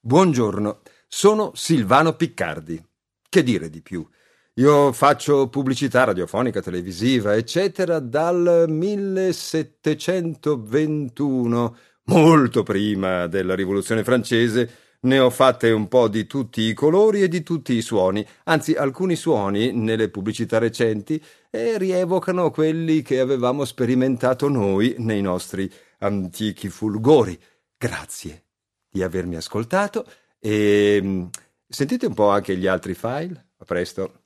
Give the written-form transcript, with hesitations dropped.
Buongiorno, sono Silvano Piccardi. Che dire di più? Io faccio pubblicità radiofonica, televisiva, eccetera, dal 1721, molto prima della Rivoluzione francese. Ne ho fatte un po' di tutti i colori e di tutti i suoni, anzi alcuni suoni nelle pubblicità recenti rievocano quelli che avevamo sperimentato noi nei nostri antichi fulgori. Grazie di avermi ascoltato e sentite un po' anche gli altri file. A presto.